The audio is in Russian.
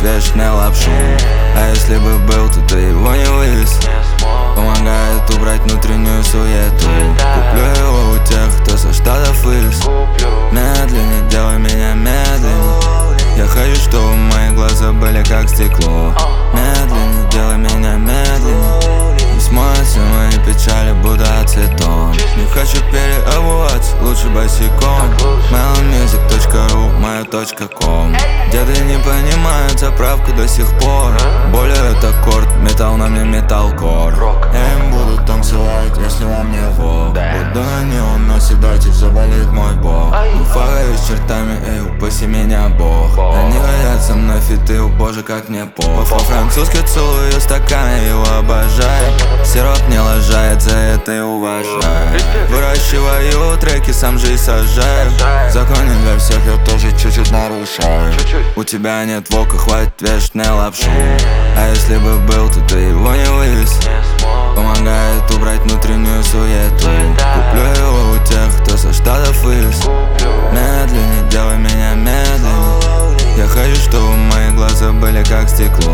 вешать лапшу. А если бы был, то ты его не вывез. Помогает убрать внутреннюю суету. Куплю его у тех, кто со штатов вылез. Медленнее, делай меня медленнее. Я хочу, чтобы мои глаза были как стекло. Медленнее, делай меня медленнее. Не смоются мои печали, будто ацетон. Не хочу переобуваться, лучше босиком. Melonmusic.ru, моя .com. Деды не понимают заправку до сих пор. Более это аккорд, металл на мне металкор. Я им буду танцевать, если вам не вок. Буду на неон, но седайте, заболит мой бог. Фараюсь чертами, эй, упаси меня Бог. Они хотят со мной фиты, о боже, как мне пох. По-французски целую стаканы, его обожаю. Сироп не лажает, за это и уважаю. Выращиваю треки, сам же и сажаю. Законы для всех я тоже чуть-чуть нарушаю. У тебя нет вока, хватит вешать лапшу. А если бы был, то ты его не вывез. Помогает убрать внутреннюю суету. Куплю его у тех, кто со штатов вылез. Медленнее, делай меня медленнее. Я хочу, чтобы мои глаза были как стекло.